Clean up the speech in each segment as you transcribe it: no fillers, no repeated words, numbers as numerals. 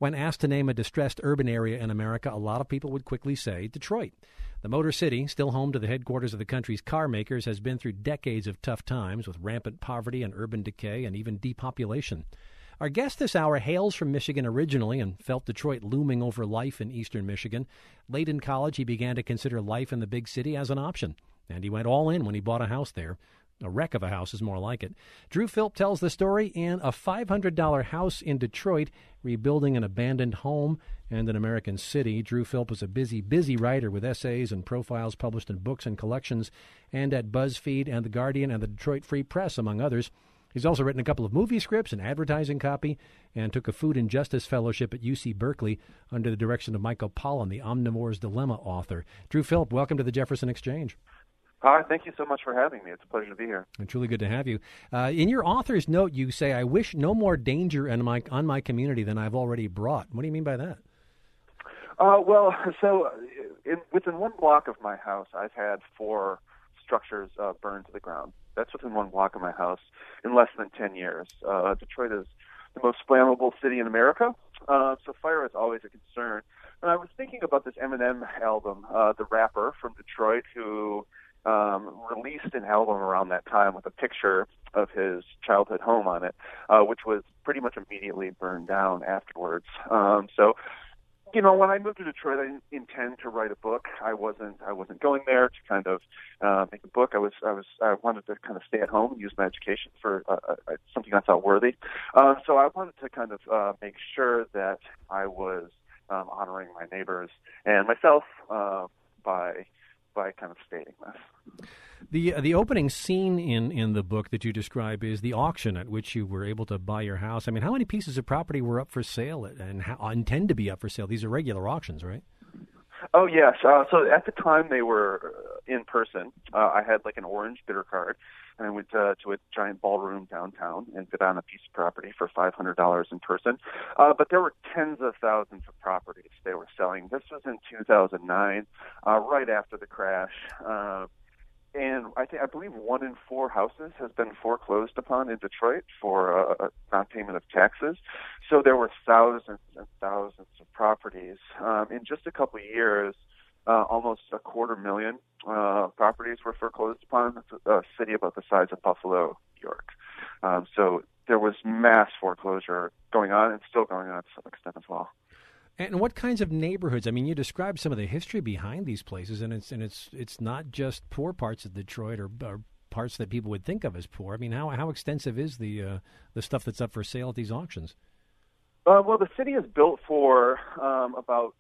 When asked to name a distressed urban area in America, a lot of people would quickly say Detroit. The Motor City, still home to the headquarters of the country's car makers, has been through decades of tough times with rampant poverty and urban decay and even depopulation. Our guest this hour hails from Michigan originally and felt Detroit looming over life in eastern Michigan. Late in college, he began to consider life in the big city as an option, and he went all in when he bought a house there. A wreck of a house is more like it. Drew Philp tells the story in A $500 House in Detroit, Rebuilding an Abandoned Home and an American City. Drew Philp was a busy writer with essays and profiles published in books and collections and at BuzzFeed and The Guardian and the Detroit Free Press, among others. He's also written a couple of movie scripts and advertising copy and took a Food and Justice Fellowship at UC Berkeley under the direction of Michael Pollan, the Omnivore's Dilemma author. Drew Philp, welcome to the Jefferson Exchange. Hi, thank you so much for having me. It's a pleasure to be here. It's truly good to have you. In your author's note, you say, "I wish no more danger on my community than I've already brought." What do you mean by that? Within one block of my house, I've had 4 structures burned to the ground. That's within one block of my house in less than 10 years. Detroit is the most flammable city in America, so fire is always a concern. And I was thinking about this Eminem album, the rapper from Detroit who released an album around that time with a picture of his childhood home on it, which was pretty much immediately burned down afterwards. When I moved to Detroit, I didn't intend to write a book. I wasn't going there to kind of make a book. I wanted to kind of stay at home and use my education for something I thought worthy. So I wanted to kind of make sure that I was honoring my neighbors and myself by kind of stating this. The opening scene in the book that you describe is the auction at which you were able to buy your house. I mean, how many pieces of property were up for sale and intend to be up for sale? These are regular auctions, right? Oh, yes. So at the time they were in person. I had like an orange bidder card, and I went to a giant ballroom downtown and bid on a piece of property for $500 in person. But there were tens of thousands of properties they were selling. This was in 2009, right after the crash. And I believe 1 in 4 houses has been foreclosed upon in Detroit for non-payment of taxes. So there were thousands and thousands of properties. In just a couple of years, almost 250,000 properties were foreclosed upon. It's a city about the size of Buffalo, New York. So there was mass foreclosure going on and still going on to some extent as well. And what kinds of neighborhoods? I mean, you described some of the history behind these places, and it's not just poor parts of Detroit or parts that people would think of as poor. I mean, how extensive is the stuff that's up for sale at these auctions? Well, the city is built for about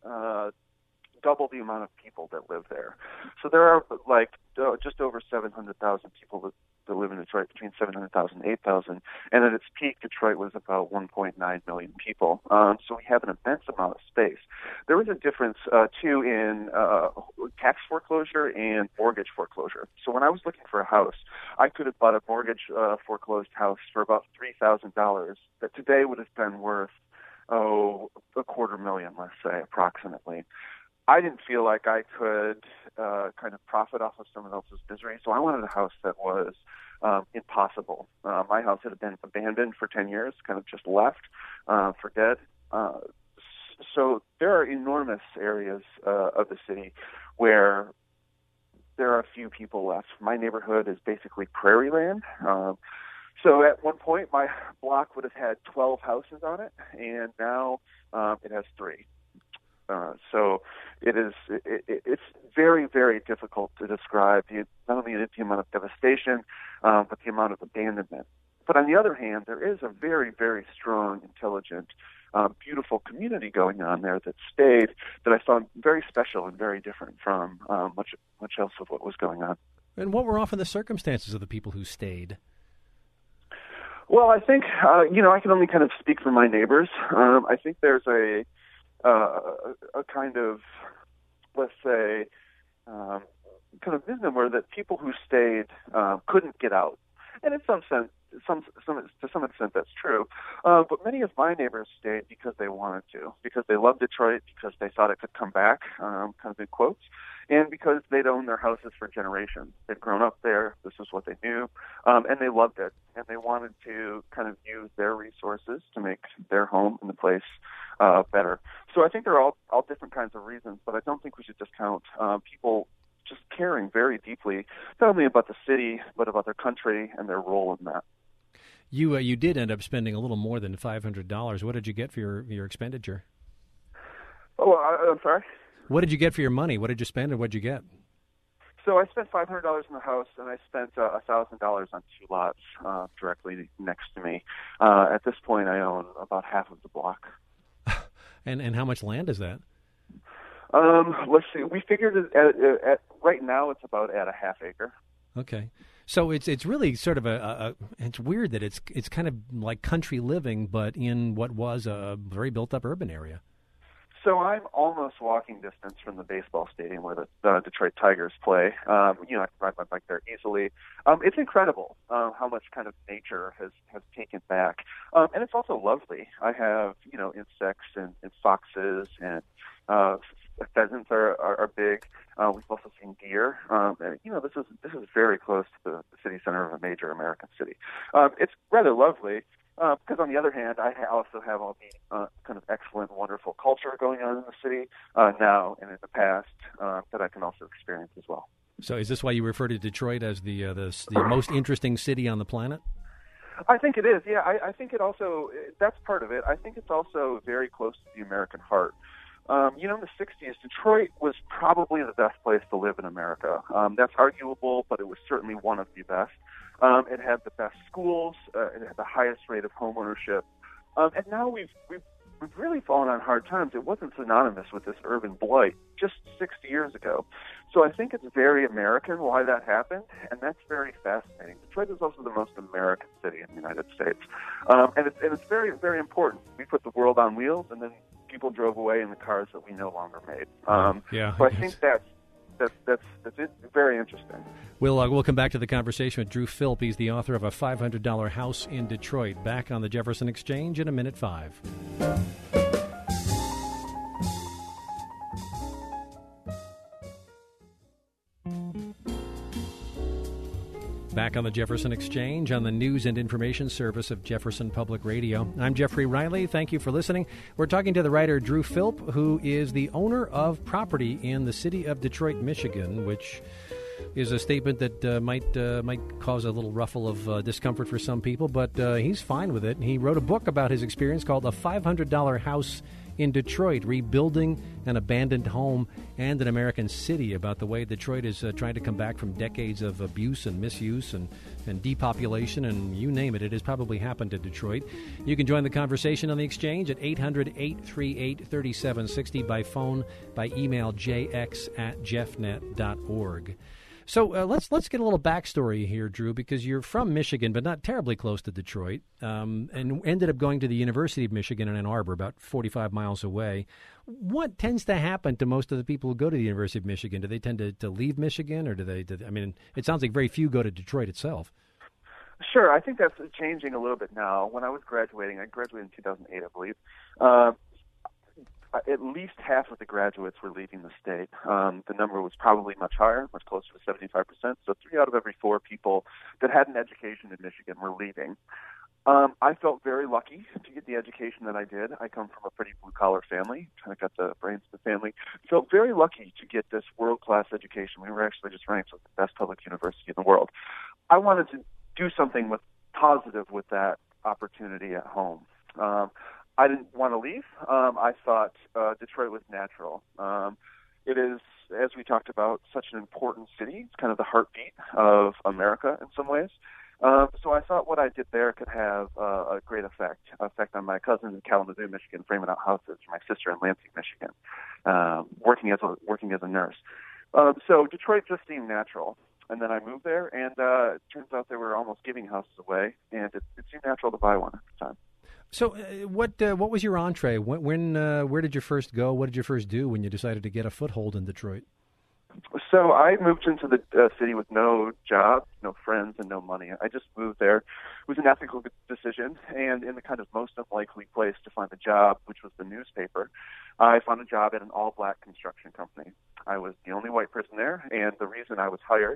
double the amount of people that live there. So there are just over 700,000 people that live in Detroit, between 700,000 and 8,000. And at its peak, Detroit was about 1.9 million people. So we have an immense amount of space. There is a difference, too, in tax foreclosure and mortgage foreclosure. So when I was looking for a house, I could have bought a mortgage foreclosed house for about $3,000 that today would have been worth, $250,000, let's say, approximately. I didn't feel like I could kind of profit off of someone else's misery, so I wanted a house that was impossible. My house had been abandoned for 10 years, kind of just left for dead. So there are enormous areas of the city where there are a few people left. My neighborhood is basically prairie land. So at one point, my block would have had 12 houses on it, and now it has 3. So it's very, very difficult to describe not only the amount of devastation, but the amount of abandonment. But on the other hand, there is a very, very strong, intelligent, beautiful community going on there that stayed, that I found very special and very different from much else of what was going on. And what were often the circumstances of the people who stayed? Well, I think, I can only kind of speak for my neighbors. I think there's a kind of, let's say, kind of wisdom where that people who stayed couldn't get out. And in some sense, to some extent, that's true. But many of my neighbors stayed because they wanted to, because they loved Detroit, because they thought it could come back, kind of in quotes, and because they'd owned their houses for generations. They'd grown up there. This is what they knew, and they loved it. And they wanted to kind of use their resources to make their home in the place better. So I think there are all different kinds of reasons, but I don't think we should discount people just caring very deeply, not only about the city, but about their country and their role in that. You did end up spending a little more than $500. What did you get for your expenditure? Oh, I'm sorry? What did you get for your money? What did you spend and what did you get? So I spent $500 in the house, and I spent $1,000 on 2 lots directly next to me. At this point, I own about half of the block. And how much land is that? Let's see. We figured it at right now it's about at a half acre. Okay, so it's really sort of it's weird that it's kind of like country living, but in what was a very built up urban area. So I'm almost walking distance from the baseball stadium where the Detroit Tigers play. I can ride my bike there easily. It's incredible how much kind of nature has taken back. And it's also lovely. I have, insects and foxes and pheasants are big. We've also seen deer. This is very close to the city center of a major American city. It's rather lovely. Because on the other hand, I also have all the kind of excellent, wonderful culture going on in the city now and in the past that I can also experience as well. So is this why you refer to Detroit as the most interesting city on the planet? I think it is, yeah. I think it also, that's part of it. I think it's also very close to the American heart. In the 60s, Detroit was probably the best place to live in America. That's arguable, but it was certainly one of the best. It had the best schools. It had the highest rate of home ownership. And now we've really fallen on hard times. It wasn't synonymous with this urban blight just 60 years ago. So I think it's very American why that happened, and that's very fascinating. Detroit is also the most American city in the United States. And it's very, very important. We put the world on wheels, and then people drove away in the cars that we no longer made. So I think that's it. Very interesting. We'll come back to the conversation with Drew Philp. He's the author of A $500 House in Detroit. Back on the Jefferson Exchange in a minute 5. Back on the Jefferson Exchange on the News and Information Service of Jefferson Public Radio. I'm Jeffrey Riley. Thank you for listening. We're talking to the writer Drew Philp, who is the owner of property in the city of Detroit, Michigan, which is a statement that might cause a little ruffle of discomfort for some people, but he's fine with it. He wrote a book about his experience called A $500 House in Detroit, Rebuilding an Abandoned Home and an American City, about the way Detroit is trying to come back from decades of abuse and misuse and depopulation, and you name it. It has probably happened to Detroit. You can join the conversation on the Exchange at 800-838-3760 by phone, by email, jx@jeffnet.org. So let's get a little backstory here, Drew, because you're from Michigan, but not terribly close to Detroit, and ended up going to the University of Michigan in Ann Arbor, about 45 miles away. What tends to happen to most of the people who go to the University of Michigan? Do they tend to leave Michigan, or it sounds like very few go to Detroit itself. Sure, I think that's changing a little bit now. When I was graduating, I graduated in 2008, I believe. At least half of the graduates were leaving the state. The number was probably much higher, much closer to 75%. So 3 out of every 4 people that had an education in Michigan were leaving. I felt very lucky to get the education that I did. I come from a pretty blue-collar family, kind of got the brains of the family. Felt very lucky to get this world-class education. We were actually just ranked as the best public university in the world. I wanted to do something positive with that opportunity at home. I didn't want to leave. I thought Detroit was natural. It is, as we talked about, such an important city. It's kind of the heartbeat of America in some ways. So I thought what I did there could have a great effect on my cousin in Kalamazoo, Michigan, framing out houses, my sister in Lansing, Michigan, working as a nurse. So Detroit just seemed natural. And then I moved there, and it turns out they were almost giving houses away, and it seemed natural to buy one at the time. So what was your entree? Where did you first go? What did you first do when you decided to get a foothold in Detroit? So I moved into the city with no job, no friends, and no money. I just moved there. It was an ethical decision, and in the kind of most unlikely place to find a job, which was the newspaper, I found a job at an all-black construction company. I was the only white person there, and the reason I was hired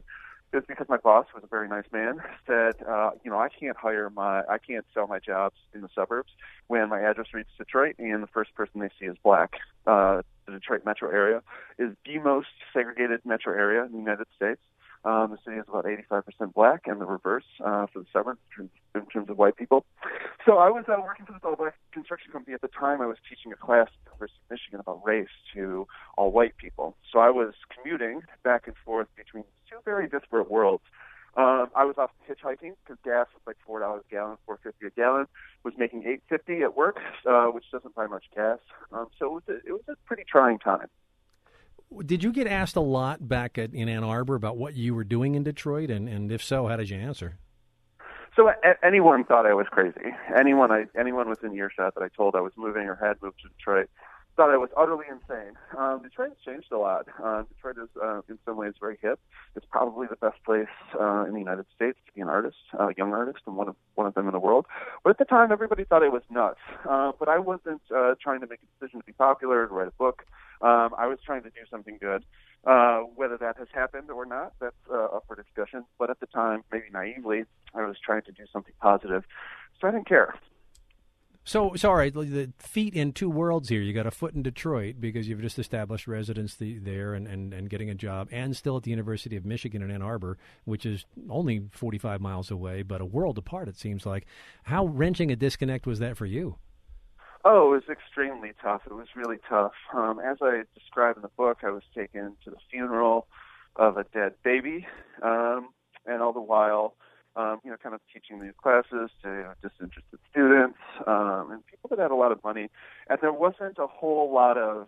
It was because my boss was a very nice man. Said, I can't sell my jobs in the suburbs when my address reads Detroit, and the first person they see is black. The Detroit metro area is the most segregated metro area in the United States. The city is about 85% black, and the reverse for the suburbs in terms of white people. So I was working for this all-black construction company at the time. I was teaching a class at the University of Michigan about race to all white people. So I was commuting back and forth between two very disparate worlds. I was off hitchhiking because gas was like $4 a gallon, $4.50 a gallon. Was making $8.50 at work, which doesn't buy much gas. So it was a pretty trying time. Did you get asked a lot back in Ann Arbor about what you were doing in Detroit, and if so, how did you answer? So anyone thought I was crazy. Anyone within earshot that I told I was moving or had moved to Detroit thought I was utterly insane. Detroit has changed a lot. Detroit is, in some ways, very hip. It's probably the best place in the United States to be an artist, a young artist, and one of them in the world. But at the time, everybody thought I was nuts. But I wasn't trying to make a decision to be popular or to write a book. I was trying to do something good. Whether that has happened or not, that's up for discussion. But at the time, maybe naively, I was trying to do something positive. So I didn't care. So all right, the feet in two worlds here. You got a foot in Detroit because you've just established residency there and getting a job, and still at the University of Michigan in Ann Arbor, which is only 45 miles away, but a world apart, it seems like. How wrenching a disconnect was that for you? Oh, it was extremely tough. It was really tough. As I described in the book, I was taken to the funeral of a dead baby, and all the while, kind of teaching these classes to disinterested students and people that had a lot of money. And there wasn't a whole lot of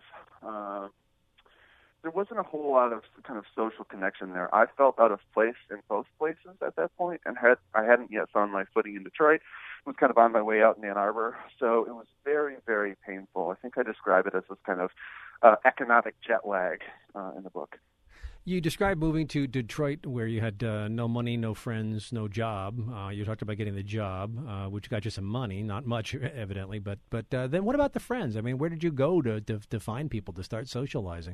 kind of social connection there. I felt out of place in both places at that point, and I hadn't yet found my footing in Detroit. I was kind of on my way out in Ann Arbor, so it was very, very painful. I think I describe it as this kind of economic jet lag in the book. You described moving to Detroit where you had no money, no friends, no job. You talked about getting the job, which got you some money, not much, evidently. But then what about the friends? I mean, where did you go to find people to start socializing?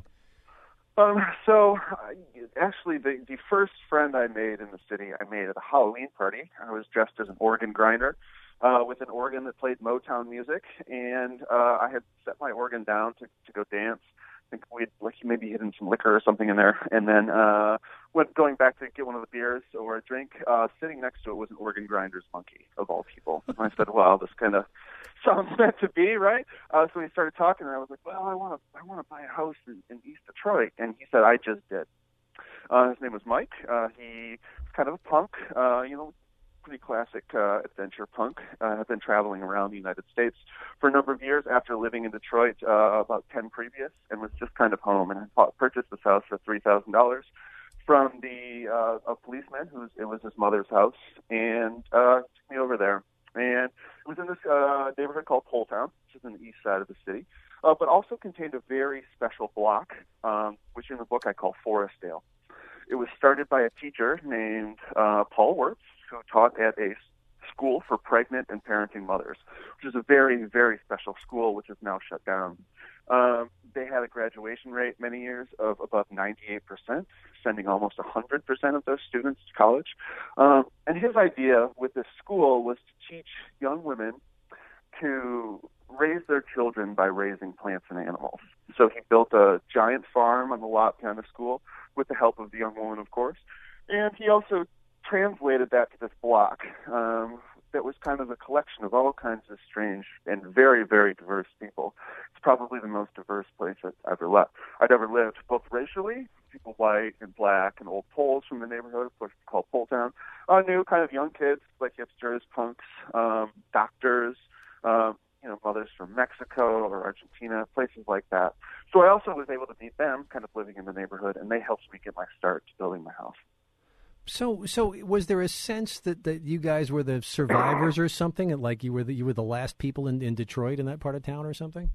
Actually, the first friend I made in the city, I made at a Halloween party. I was dressed as an organ grinder with an organ that played Motown music, and I had set my organ down to go dance. I think we'd maybe hidden some liquor or something in there, and then going back to get one of the beers or a drink. Sitting next to it was an organ grinder's monkey, of all people. And I said, "Wow, this kind of sounds meant to be, right?" So we started talking, and I was like, "Well, I want to buy a house in East Detroit," and he said, "I just did." His name was Mike. He was kind of a punk, pretty classic adventure punk. Had been traveling around the United States for a number of years after living in Detroit about 10 previous, and was just kind of home. And I purchased this house for $3,000 from a policeman it was his mother's house, and took me over there. And it was in this neighborhood called Poletown, which is on the east side of the city, but also contained a very special block, which in the book I call Forestdale. It was started by a teacher named Paul Wirtz, who taught at a school for pregnant and parenting mothers, which is a very, very special school, which is now shut down. They had a graduation rate many years of above 98%, sending almost 100% of those students to college. And his idea with this school was to teach young women to raise their children by raising plants and animals. So he built a giant farm on the lot behind the school with the help of the young woman, of course. And he also translated that to this block that was kind of a collection of all kinds of strange and very, very diverse people. It's probably the most diverse place I'd ever lived, both racially, people white and black and old Poles from the neighborhood, of course, called Poletown. New kind of young kids like hipsters, punks, doctors, mothers from Mexico or Argentina, places like that. So I also was able to meet them kind of living in the neighborhood, and they helped me get my start to building my house. So was there a sense that you guys were the survivors or something? Like you were the last people in Detroit in that part of town or something?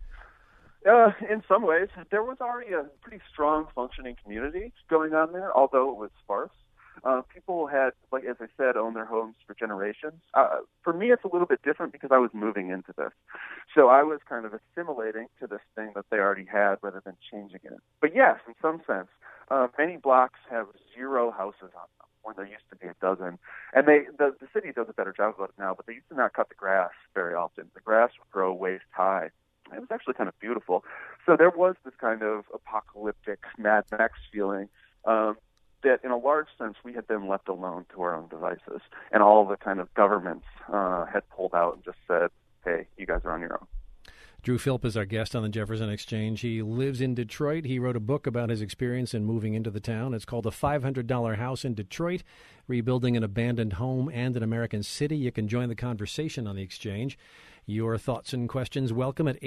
In some ways. There was already a pretty strong functioning community going on there, although it was sparse. People had, like as I said, owned their homes for generations. For me, it's a little bit different because I was moving into this. So I was kind of assimilating to this thing that they already had rather than changing it. But yes, in some sense, many blocks have zero houses on them. when there used to be a dozen. And the city does a better job about it now, but they used to not cut the grass very often. The grass would grow waist high. It was actually kind of beautiful. So there was this kind of apocalyptic Mad Max feeling that in a large sense we had been left alone to our own devices. And all the kind of governments had pulled out and just said, hey, you guys are on your own. Drew Philp is our guest on the Jefferson Exchange. He lives in Detroit. He wrote a book about his experience in moving into the town. It's called The $500 House in Detroit, Rebuilding an Abandoned Home and an American City. You can join the conversation on the Exchange. Your thoughts and questions welcome at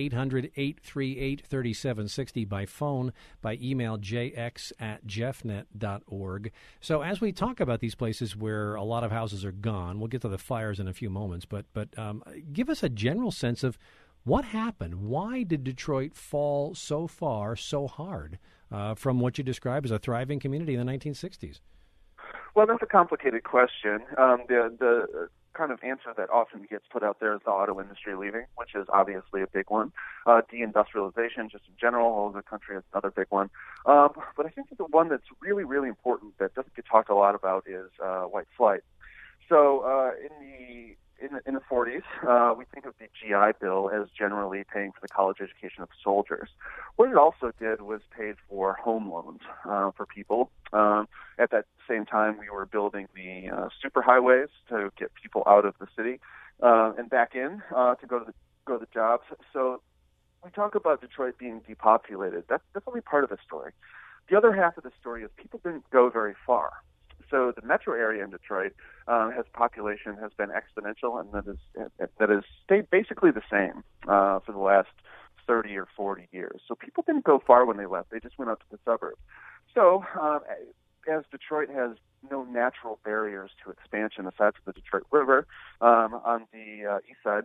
800-838-3760 by phone, by email jx@jeffnet.org. So as we talk about these places where a lot of houses are gone, we'll get to the fires in a few moments, but give us a general sense of what happened. Why did Detroit fall so far, so hard from what you describe as a thriving community in the 1960s? Well, that's a complicated question. The kind of answer that often gets put out there is the auto industry leaving, which is obviously a big one. Deindustrialization, just in general, all over the country is another big one. But I think the one that's really, really important that doesn't get talked a lot about is white flight. So in the 40s, we think of the GI Bill as generally paying for the college education of soldiers. What it also did was paid for home loans for people. At that same time, we were building the superhighways to get people out of the city and back in to go to the jobs. So we talk about Detroit being depopulated. That's only part of the story. The other half of the story is people didn't go very far. So the metro area in Detroit population has been exponential, and that has stayed basically the same for the last 30 or 40 years. So people didn't go far when they left; they just went out to the suburbs. So as Detroit has no natural barriers to expansion aside from the Detroit River on the east side,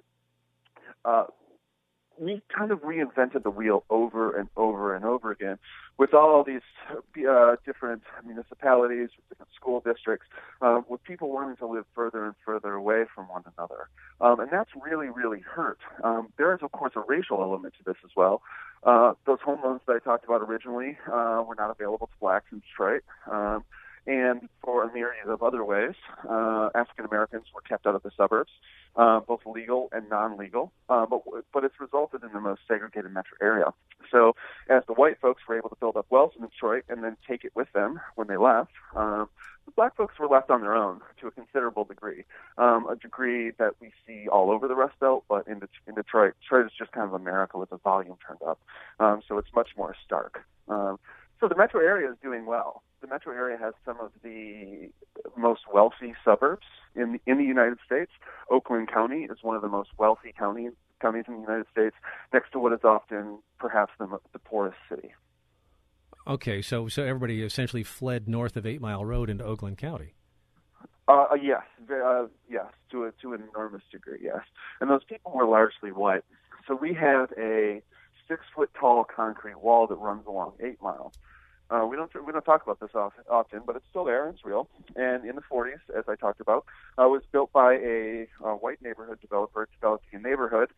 we kind of reinvented the wheel over and over and over again with all these different municipalities, different school districts, with people wanting to live further and further away from one another. And that's really, really hurt. There is, of course, a racial element to this as well. Those home loans that I talked about originally were not available to blacks in Detroit. And for a myriad of other ways, African Americans were kept out of the suburbs, both legal and non-legal. But it's resulted in the most segregated metro area. So as the white folks were able to build up wealth in Detroit and then take it with them when they left, the black folks were left on their own to a considerable degree, a degree that we see all over the Rust Belt, but in Detroit is just kind of America with the volume turned up. So it's much more stark. So the metro area is doing well. The metro area has some of the most wealthy suburbs in the United States. Oakland County is one of the most wealthy counties in the United States, next to what is often perhaps the poorest city. Okay, so everybody essentially fled north of 8 Mile Road into Oakland County. Yes, to an enormous degree, yes. And those people were largely white. So we have a 6-foot-tall concrete wall that runs along 8 Mile. We don't talk about this often, but it's still there and it's real. And in the 40s, as I talked about, it was built by a white neighborhood developer developing a neighborhood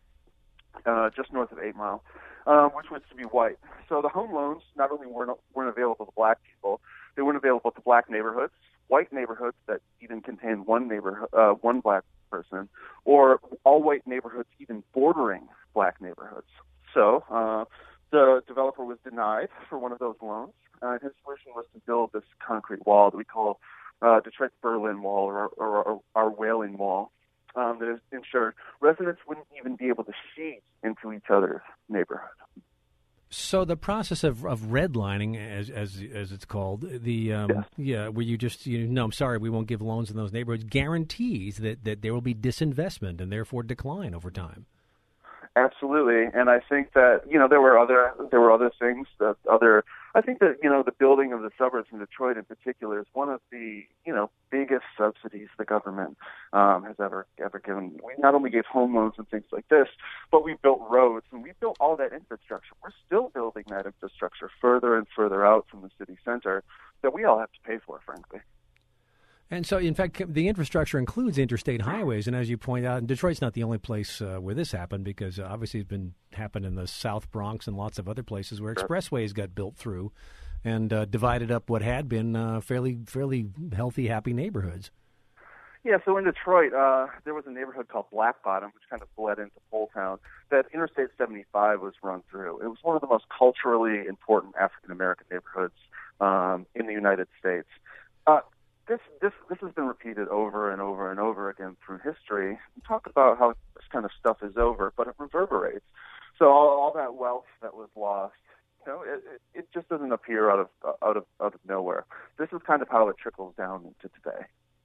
just north of 8 Mile, which was to be white. So the home loans not only weren't available to black people, they weren't available to black neighborhoods, white neighborhoods that even contained one black person, or all white neighborhoods even bordering black neighborhoods. So the developer was denied for one of those loans. His solution was to build this concrete wall that we call Detroit's Berlin Wall or our Wailing Wall that has ensured residents wouldn't even be able to see into each other's neighborhood. So the process of redlining, as it's called, where you just I'm sorry, we won't give loans in those neighborhoods, guarantees that there will be disinvestment and therefore decline over time. Absolutely, and I think that there were other things I think that the building of the suburbs in Detroit in particular is one of the biggest subsidies the government has ever given. We not only gave home loans and things like this, but we built roads and we built all that infrastructure. We're still building that infrastructure further and further out from the city center that we all have to pay for, frankly. And so, in fact, the infrastructure includes interstate highways. And as you point out, Detroit's not the only place where this happened, because obviously it's happened in the South Bronx and lots of other places where expressways got built through and divided up what had been fairly healthy, happy neighborhoods. Yeah, so in Detroit, there was a neighborhood called Black Bottom, which kind of bled into Poletown, that Interstate 75 was run through. It was one of the most culturally important African-American neighborhoods in the United States. This has been repeated over and over and over again through history. We talk about how this kind of stuff is over, but it reverberates. So all that wealth that was lost, it just doesn't appear out of nowhere. This is kind of how it trickles down into today.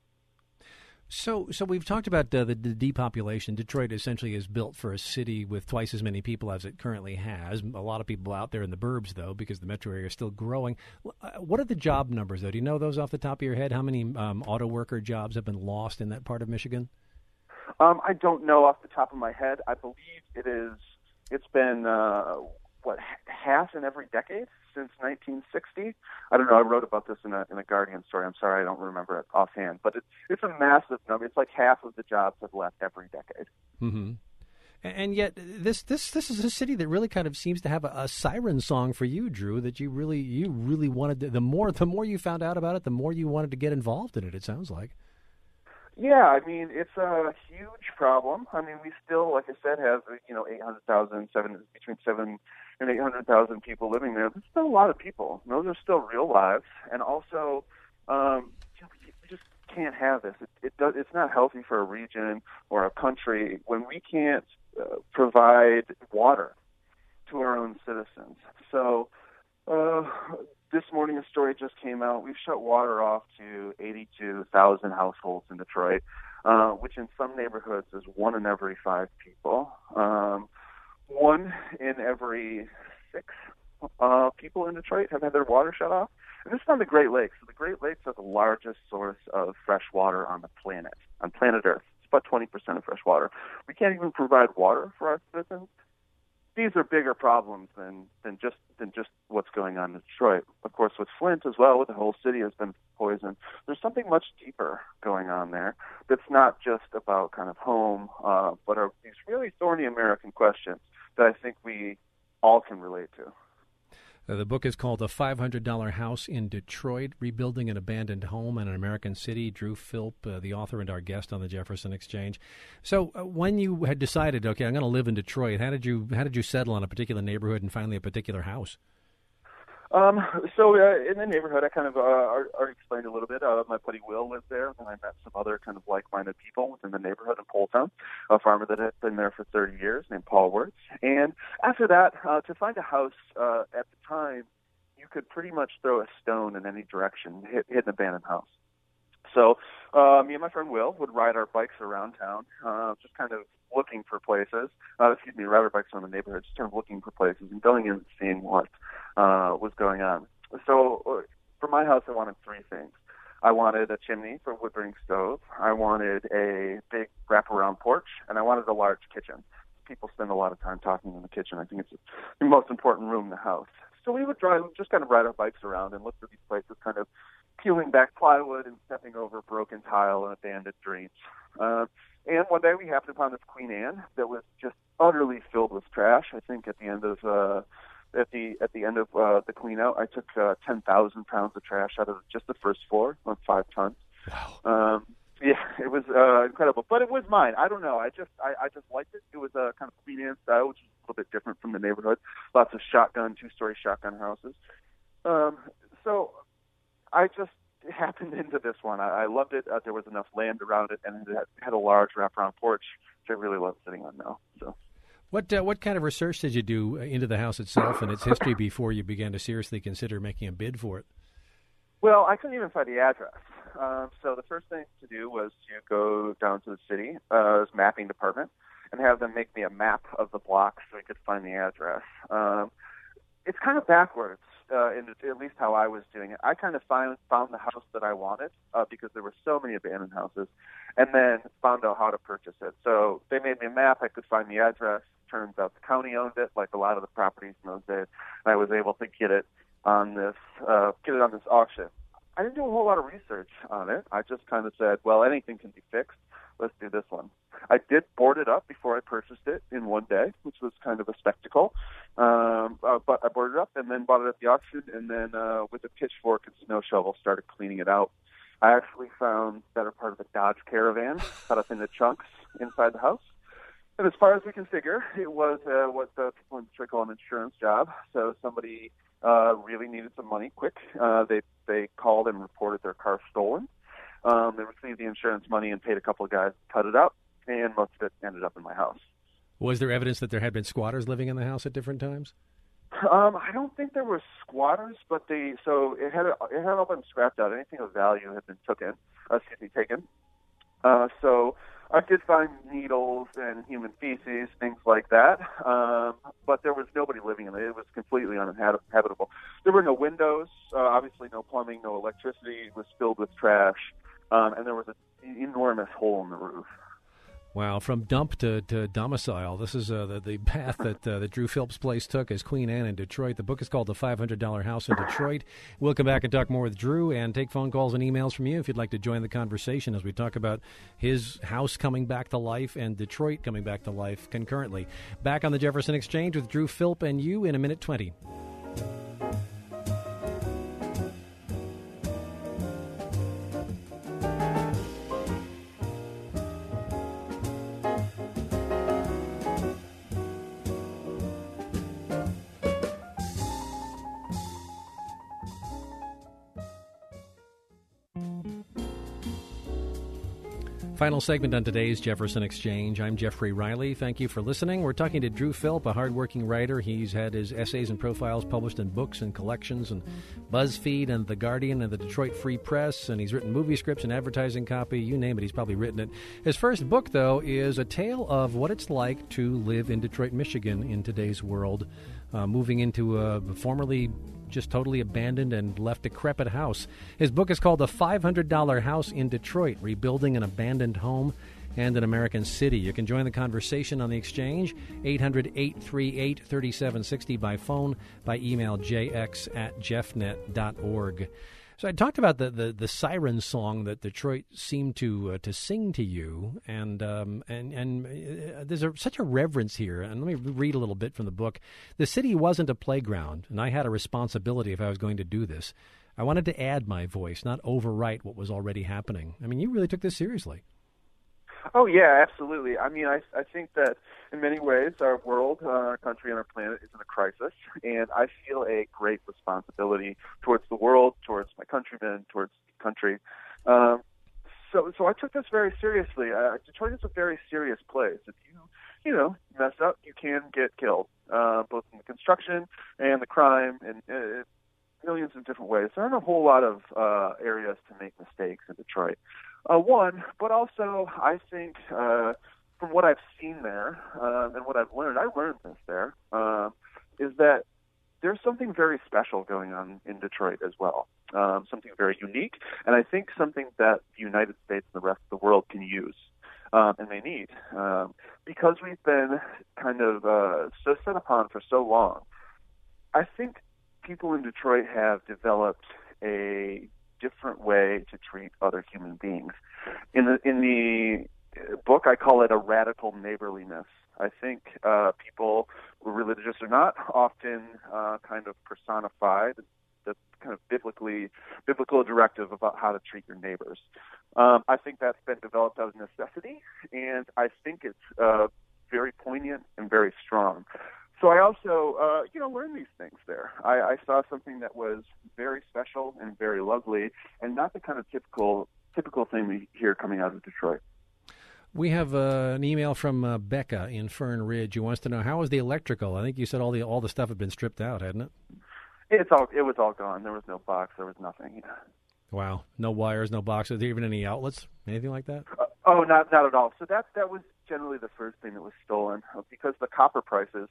So we've talked about the depopulation. Detroit essentially is built for a city with twice as many people as it currently has. A lot of people out there in the burbs, though, because the metro area is still growing. What are the job numbers, though? Do you know those off the top of your head? How many auto worker jobs have been lost in that part of Michigan? I don't know off the top of my head. I believe it's been half in every decade since 1960. I don't know. I wrote about this in a Guardian story. I'm sorry, I don't remember it offhand, but it's a massive number. It's like half of the jobs have left every decade. Mm-hmm. And yet, this is a city that really kind of seems to have a siren song for you, Drew. That you really wanted to, the more you found out about it, the more you wanted to get involved in it. It sounds like. Yeah, I mean, it's a huge problem. I mean, we still, like I said, have 800,000, between 7 and 800,000 people living there. There's still a lot of people. Those are still real lives, and also, we just can't have this. It's not healthy for a region or a country when we can't provide water to our own citizens. So. This morning, a story just came out. We've shut water off to 82,000 households in Detroit, which in some neighborhoods is 1 in every 5 people. 1 in every 6 people in Detroit have had their water shut off. And this is on the Great Lakes. So the Great Lakes are the largest source of fresh water on the planet, on planet Earth. It's about 20% of fresh water. We can't even provide water for our citizens. These are bigger problems than just what's going on in Detroit. Of course, with Flint as well, the whole city has been poisoned. There's something much deeper going on there that's not just about kind of home, but are these really thorny American questions that I think we all can relate to. The book is called A $500 House in Detroit, Rebuilding an Abandoned Home in an American City. Drew Philp, the author and our guest on the Jefferson Exchange. So when you had decided, okay, I'm going to live in Detroit, how did you settle on a particular neighborhood and finally a particular house? So in the neighborhood, I kind of already explained a little bit. My buddy Will lived there, and I met some other kind of like-minded people within the neighborhood in Poletown, a farmer that had been there for 30 years named Paul Wirtz. And after that, to find a house at the time, you could pretty much throw a stone in any direction, hit an abandoned house. So me and my friend Will would ride our bikes around town, just kind of looking for places. Ride our bikes around the neighborhood, just kind of looking for places and going in and seeing what was going on. So for my house, I wanted 3 things. I wanted a chimney for a wood-burning stove. I wanted a big wraparound porch, and I wanted a large kitchen. People spend a lot of time talking in the kitchen. I think it's the most important room in the house. So we would just kind of ride our bikes around and look for these places, kind of peeling back plywood and stepping over broken tile and abandoned drains. And one day we happened upon this Queen Anne that was just utterly filled with trash. I think at the end of the clean out, I took 10,000 pounds of trash out of just the first floor on 5 tons. Wow. Yeah, it was incredible, but it was mine. I don't know. I just liked it. It was a kind of Queen Anne style, which is a little bit different from the neighborhood. Lots of 2-story shotgun houses. So I just happened into this one. I loved it. There was enough land around it, and it had a large wraparound porch, which I really love sitting on now. So. What kind of research did you do into the house itself and its history before you began to seriously consider making a bid for it? Well, I couldn't even find the address. So the first thing to do was to go down to the city's mapping department and have them make me a map of the block so we could find the address. It's kind of backwards, at least how I was doing it. I kind of found the house that I wanted because there were so many abandoned houses, and then found out how to purchase it. So they made me a map. I could find the address. Turns out the county owned it, like a lot of the properties in those days, and I was able to get it on this auction. I didn't do a whole lot of research on it. I just kind of said, well, anything can be fixed. let's do this one. I did board it up before I purchased it in one day, which was kind of a spectacle. But I boarded it up and then bought it at the auction, and then with a pitchfork and snow shovel started cleaning it out. I actually found better part of a Dodge Caravan cut up into chunks inside the house. And as far as we can figure, it was what the people in Detroit call an insurance job. So somebody really needed some money quick. They called and reported their car stolen. They received the insurance money and paid a couple of guys to cut it up, and most of it ended up in my house. Was there evidence that there had been squatters living in the house at different times? I don't think there were squatters, but it had all been scrapped out. Anything of value had been taken. So I did find needles and human feces, things like that. But there was nobody living in it. It was completely uninhabitable. There were no windows, obviously no plumbing, no electricity. It was filled with trash, and there was an enormous hole in the roof. Wow, from dump to domicile. This is the path that Drew Philp's place took as Queen Anne in Detroit. The book is called The $500 House in Detroit. We'll come back and talk more with Drew and take phone calls and emails from you if you'd like to join the conversation as we talk about his house coming back to life and Detroit coming back to life concurrently. Back on the Jefferson Exchange with Drew Philp and you in a minute 20. Final segment on today's Jefferson Exchange. I'm Jeffrey Riley. Thank you for listening. We're talking to Drew Philp, a hardworking writer. He's had his essays and profiles published in books and collections and BuzzFeed and The Guardian and the Detroit Free Press, and he's written movie scripts and advertising copy. You name it, he's probably written it. His first book, though, is a tale of what it's like to live in Detroit, Michigan in today's world, moving into a formerly just totally abandoned and left decrepit house. His book is called The $500 House in Detroit, Rebuilding an Abandoned Home and an American City. You can join the conversation on the Exchange, 800-838-3760 by phone, by email, jx@jeffnet.org. So I talked about the siren song that Detroit seemed to sing to you, and there's such a reverence here. And let me read a little bit from the book. The city wasn't a playground, and I had a responsibility if I was going to do this. I wanted to add my voice, not overwrite what was already happening. I mean, you really took this seriously. Oh, yeah, absolutely. I mean, I think that in many ways our world, our country, and our planet is in a crisis, and I feel a great responsibility towards the world, towards my countrymen, towards the country. So I took this very seriously. Detroit is a very serious place. If you mess up, you can get killed, both in the construction and the crime and millions of different ways. There aren't a whole lot of areas to make mistakes in Detroit. But also I think from what I've seen there and what I've learned, I learned this there, is that there's something very special going on in Detroit as well, something very unique, and I think something that the United States and the rest of the world can use and they need, because we've been kind of so set upon for so long. I think people in Detroit have developed a different way to treat other human beings. In the book, I call it a radical neighborliness. I think people, religious or not, often kind of personify the kind of biblical directive about how to treat your neighbors. I think that's been developed out of necessity, and I think it's very poignant and very strong. So I also, learned these things there. I saw something that was very special and very lovely, and not the kind of typical thing we hear coming out of Detroit. We have an email from Becca in Fern Ridge who wants to know, how was the electrical? I think you said all the stuff had been stripped out, hadn't it? It was all gone. There was no box. There was nothing. Wow. No wires, no boxes, even any outlets, anything like that? Not at all. So that was generally the first thing that was stolen, because the copper prices,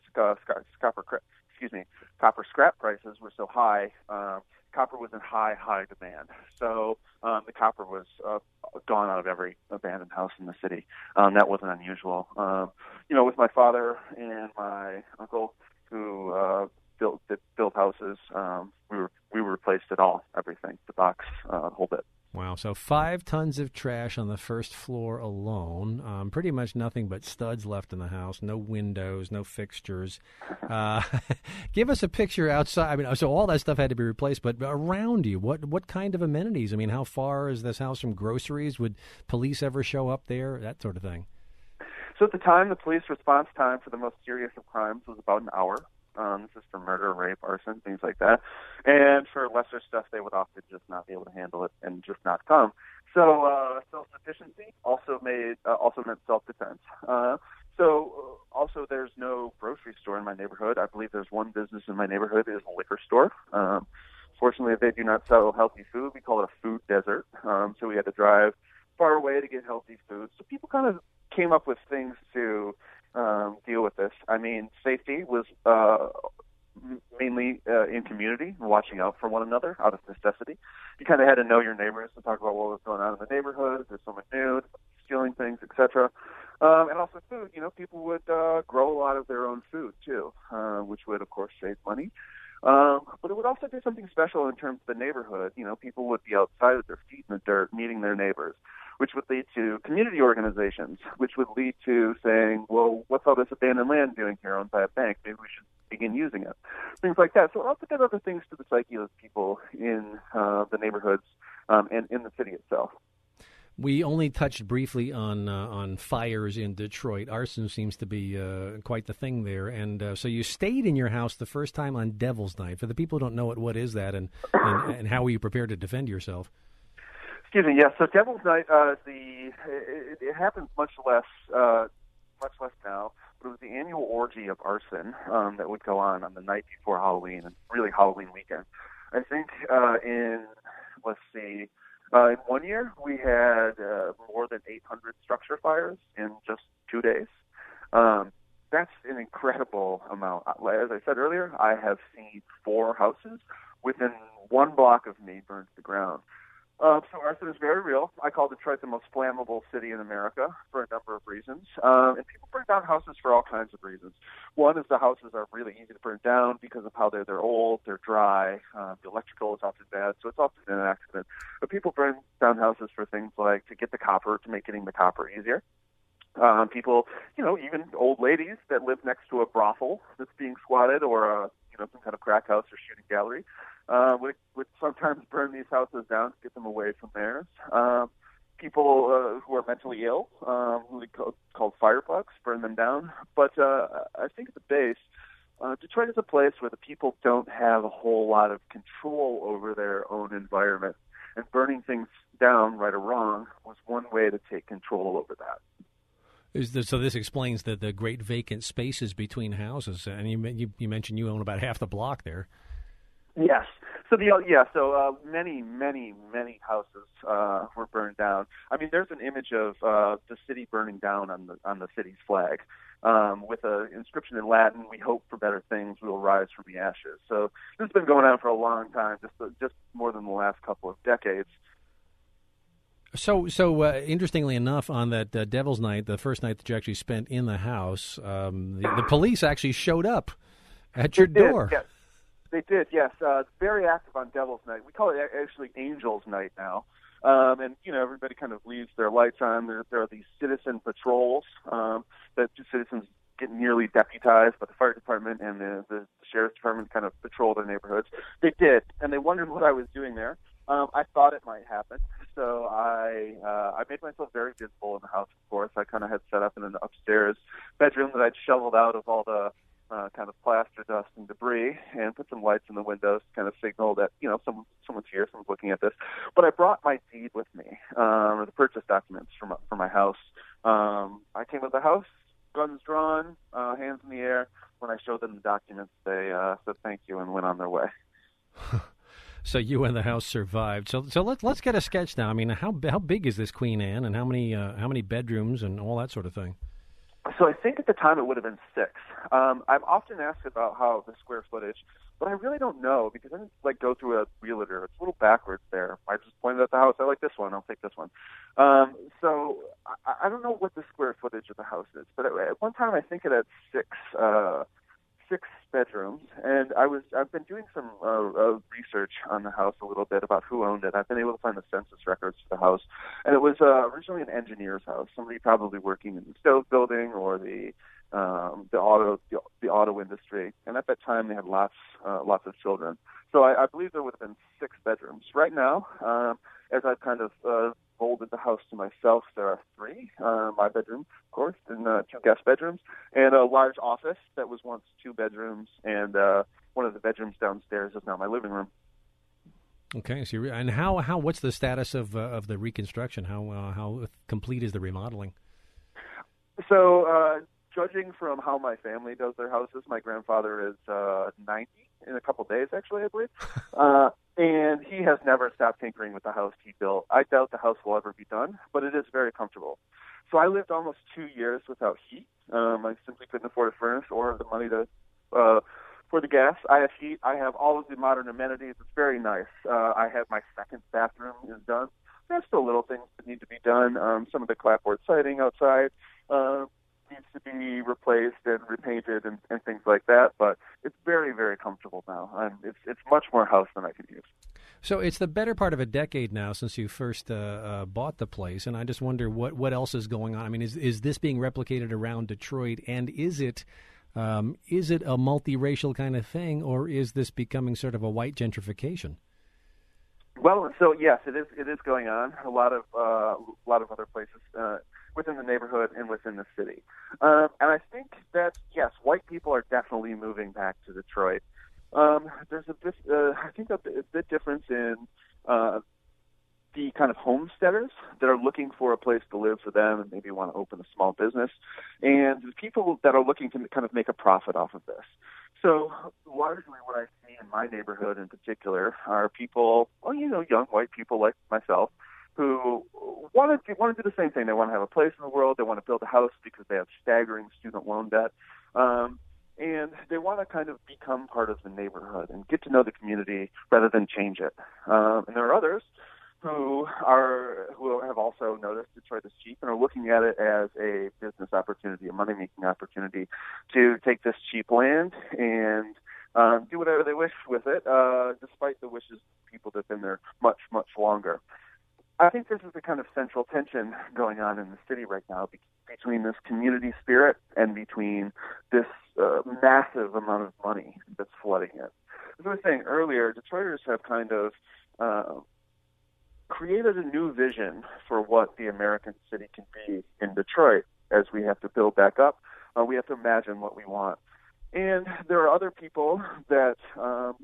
copper scrap prices were so high. Copper was in high demand. So the copper was gone out of every abandoned house in the city. That wasn't unusual. With my father and my uncle who built houses, we replaced it all, everything, the box, the whole bit. Wow. So 5 tons of trash on the first floor alone. Pretty much nothing but studs left in the house. No windows, no fixtures. Uh, Give us a picture outside. I mean, so all that stuff had to be replaced, but around you, what kind of amenities? I mean, how far is this house from groceries? Would police ever show up there? That sort of thing. So at the time, the police response time for the most serious of crimes was about an hour. This is for murder, rape, arson, things like that. And for lesser stuff, they would often just not be able to handle it and just not come. So self-sufficiency also meant self-defense. Also there's no grocery store in my neighborhood. I believe there's one business in my neighborhood is a liquor store. Fortunately, they do not sell healthy food. We call it a food desert. So we had to drive far away to get healthy food. So people kind of came up with things to deal with this. I mean, safety was mainly in community, watching out for one another out of necessity. You kind of had to know your neighbors to talk about what was going on in the neighborhood, if there's someone new, stealing things, etc. And also food. You know, people would grow a lot of their own food too, which would, of course, save money. But it would also do something special in terms of the neighborhood. You know, people would be outside with their feet in the dirt, meeting their neighbors, which would lead to community organizations, which would lead to saying, well, what's all this abandoned land doing here owned by a bank? Maybe we should begin using it. Things like that. So it also did other things to the psyche of people in the neighborhoods and in the city itself. We only touched briefly on fires in Detroit. Arson seems to be quite the thing there. And so you stayed in your house the first time on Devil's Night. For the people who don't know it, what is that, and how were you prepared to defend yourself? Excuse me. Yes. So Devil's Night, it happens much less now. But it was the annual orgy of arson that would go on the night before Halloween, and really Halloween weekend. I think in 1 year, we had more than 800 structure fires in just 2 days. That's an incredible amount. As I said earlier, I have seen 4 houses within 1 block of me burned to the ground. So arson is very real. I call Detroit the most flammable city in America for a number of reasons. And people burn down houses for all kinds of reasons. One is the houses are really easy to burn down because of how they're old, they're dry, the electrical is often bad, so it's often an accident. But people burn down houses for things like to get the copper, to make getting the copper easier. People, even old ladies that live next to a brothel that's being squatted, or some kind of crack house or shooting gallery, would sometimes burn these houses down to get them away from theirs. People who are mentally ill, who we call firebugs, burn them down. But I think at the base, Detroit is a place where the people don't have a whole lot of control over their own environment. And burning things down, right or wrong, was one way to take control over that. So this explains the great vacant spaces between houses. And you mentioned you own about half the block there. Yes. So many houses were burned down. I mean, there's an image of the city burning down on the city's flag with an inscription in Latin: "We hope for better things. We will rise from the ashes." So this has been going on for a long time, just more than the last couple of decades. So interestingly enough, on that Devil's Night, the first night that you actually spent in the house, the police actually showed up at your door. Yes. They did, yes. Very active on Devil's Night. We call it actually Angel's Night now. And everybody kind of leaves their lights on. There are these citizen patrols that citizens get nearly deputized, but the fire department and the sheriff's department kind of patrol their neighborhoods. They did, and they wondered what I was doing there. I thought it might happen, so I made myself very visible in the house, of course. I kind of had set up in an upstairs bedroom that I'd shoveled out of all the kind of plaster dust and debris, and put some lights in the windows to kind of signal that, someone's here, someone's looking at this. But I brought my deed with me, or the purchase documents for my house. I came with the house, guns drawn, hands in the air. When I showed them the documents, they said thank you and went on their way. So you and the house survived. So let's get a sketch now. I mean, how big is this Queen Anne, and how many bedrooms and all that sort of thing? So I think at the time it would have been 6. I'm often asked about how the square footage, but I really don't know because I didn't go through a realtor. It's a little backwards there. I just pointed at the house. I like this one. I'll take this one. So I don't know what the square footage of the house is, but at one time I think it had 6 bedrooms, and I've been doing some research on the house a little bit about who owned it. I've been able to find the census records for the house, and it was originally an engineer's house. Somebody probably working in the stove building or the auto industry. And at that time, they had lots of children. So I believe there would have been 6 bedrooms. Right now, as I've kind of molded the house to myself, there are 3. My bedroom, of course, and 2 guest bedrooms, and a large office that was once 2 bedrooms, and one of the bedrooms downstairs is now my living room. Okay, so and how what's the status of the reconstruction? How complete is the remodeling? So, judging from how my family does their houses, my grandfather is 90 in a couple days, actually, I believe. And he has never stopped tinkering with the house he built. I doubt the house will ever be done, but it is very comfortable. So I lived almost 2 years without heat. I simply couldn't afford a furnace or the money to for the gas. I have heat. I have all of the modern amenities. It's very nice. I have my second bathroom is done. There's still little things that need to be done. Some of the clapboard siding outside needs to be replaced and repainted and things like that. But it's very, very comfortable now. It's much more house than I could use. So it's the better part of a decade now since you first bought the place, and I just wonder what else is going on. I mean, is this being replicated around Detroit, and is it a multiracial kind of thing, or is this becoming sort of a white gentrification? Well, so yes, it is going on. A lot of other places within the neighborhood and within the city, and I think that yes, white people are definitely moving back to Detroit. There's I think a bit difference in the kind of homesteaders that are looking for a place to live for them and maybe want to open a small business, and the people that are looking to kind of make a profit off of this. So largely what I see in my neighborhood in particular are people, young white people like myself, who want to do the same thing. They want to have a place in the world. They want to build a house because they have staggering student loan debt. And they want to kind of become part of the neighborhood and get to know the community rather than change it. And there are others who have also noticed Detroit is cheap and are looking at it as a business opportunity, a money-making opportunity to take this cheap land and do whatever they wish with it, despite the wishes of people that have been there much, much longer. I think this is the kind of central tension going on in the city right now between this community spirit and between this massive amount of money that's flooding it. As I was saying earlier, Detroiters have kind of created a new vision for what the American city can be in Detroit. As we have to build back up, we have to imagine what we want. And there are other people that are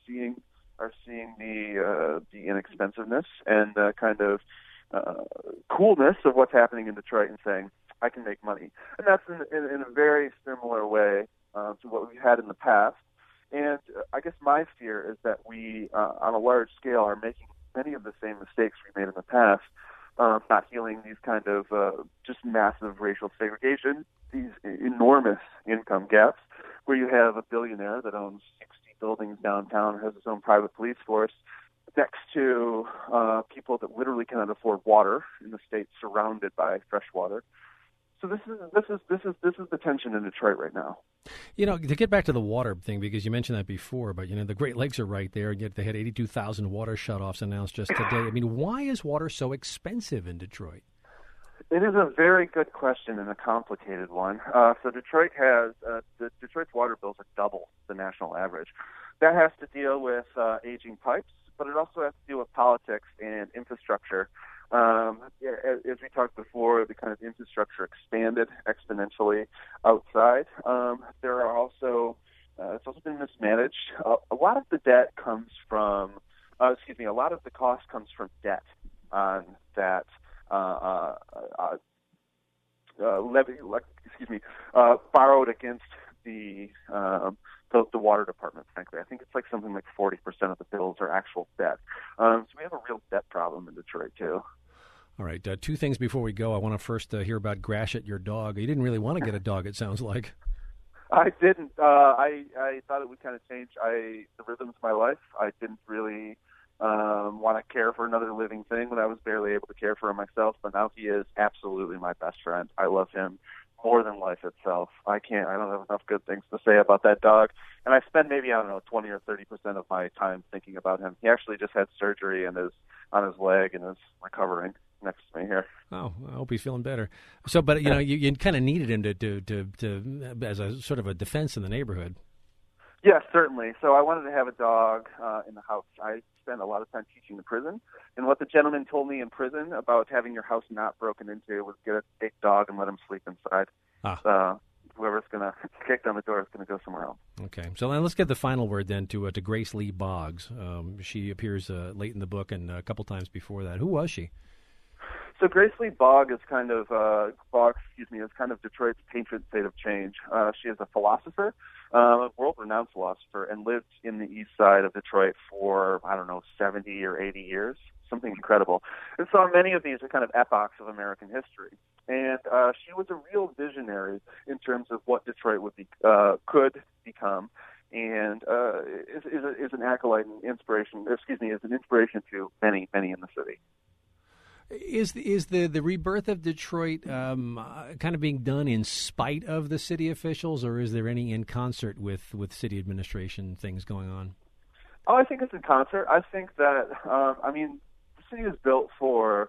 seeing the inexpensiveness and the kind of coolness of what's happening in Detroit and saying, I can make money. And that's in a very similar way to what we've had in the past. And I guess my fear is that we, on a large scale, are making many of the same mistakes we made in the past, not healing these kind of just massive racial segregation, these enormous income gaps, where you have a billionaire that owns 60 buildings downtown and has his own private police force next to people that literally cannot afford water in the state surrounded by fresh water. So this is the tension in Detroit right now. To get back to the water thing, because you mentioned that before, but the Great Lakes are right there, and yet they had 82,000 water shutoffs announced just today. I mean, why is water so expensive in Detroit? It is a very good question and a complicated one. So Detroit has Detroit's water bills are double the national average. That has to deal with aging pipes, but it also has to deal with politics and infrastructure. As we talked before, the kind of infrastructure expanded exponentially outside. There are also it's also been mismanaged. A lot of the debt comes from, a lot of the cost comes from debt on that borrowed against the water department, frankly. I think it's like something like 40% of the bills are actual debt. So we have a real debt problem in Detroit, too. All right. 2 things before we go. I want to first hear about Grashit, your dog. You didn't really want to get a dog, it sounds like. I didn't. I thought it would kind of change the rhythm of my life. I didn't really want to care for another living thing when I was barely able to care for him myself, but now he is absolutely my best friend. I love him more than life itself. I don't have enough good things to say about that dog. And I spend maybe, 20 or 30% of my time thinking about him. He actually just had surgery and is on his leg and is recovering next to me here. Oh, I hope he's feeling better. So, but you kind of needed him to as a sort of a defense in the neighborhood. Yes, certainly. So I wanted to have a dog in the house. I spent a lot of time teaching in prison, and what the gentleman told me in prison about having your house not broken into was get a big dog and let him sleep inside. Whoever's going to kick down the door is going to go somewhere else. Okay. So let's get the final word then to Grace Lee Boggs. She appears late in the book and a couple times before that. Who was she? So Grace Lee Boggs is kind of Detroit's patron saint of change. She is a philosopher, a world-renowned philosopher, and lived in the east side of Detroit for, 70 or 80 years, something incredible. And saw many of these are kind of epochs of American history. And she was a real visionary in terms of what Detroit could become, and is an acolyte and inspiration. Is an inspiration to many in the city. Is the rebirth of Detroit kind of being done in spite of the city officials, or is there any in concert with city administration things going on? Oh, I think it's in concert. I think that the city is built for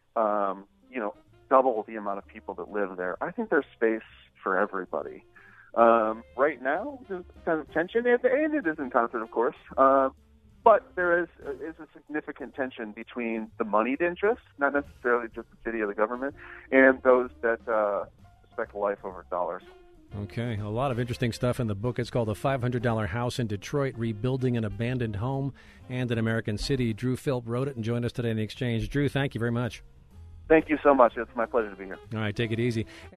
double the amount of people that live there. I think there's space for everybody. Right now, there's kind of tension, and it is in concert, of course. But there is a significant tension between the moneyed interests, not necessarily just the city or the government, and those that respect life over dollars. Okay, a lot of interesting stuff in the book. It's called The $500 House in Detroit, Rebuilding an Abandoned Home and an American City. Drew Philp wrote it and joined us today in the exchange. Drew, thank you very much. Thank you so much. It's my pleasure to be here. All right, take it easy.